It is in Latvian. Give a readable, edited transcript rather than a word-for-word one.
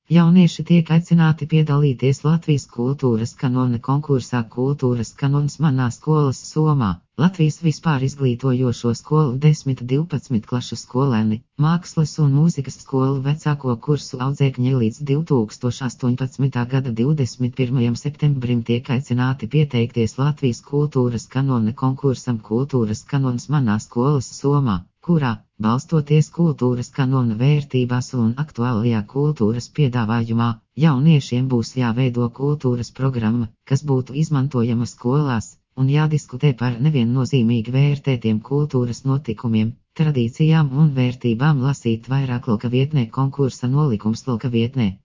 Jaunieši tiek aicināti piedalīties Latvijas kultūras kanona konkursā Kultūras kanons manā skolas somā. Latvijas vispār izglītojošo skolu 10–12 klašu skolēni, mākslas un mūzikas skolu vecāko kursu audzēkņi līdz 2018. gada 21. septembrim tiek aicināti pieteikties Latvijas kultūras kanona konkursam Kultūras kanons manā skolas somā, kurā, balstoties kultūras kanona vērtībās un aktuālajā kultūras piedāvājumā, jauniešiem būs jāveido kultūras programma, kas būtu izmantojama skolās, un jādiskutē par neviennozīmīgi vērtētiem kultūras notikumiem, tradīcijām un vērtībām. Lasīt vairāk Lka vietnē konkursa nolikums Lka vietnē.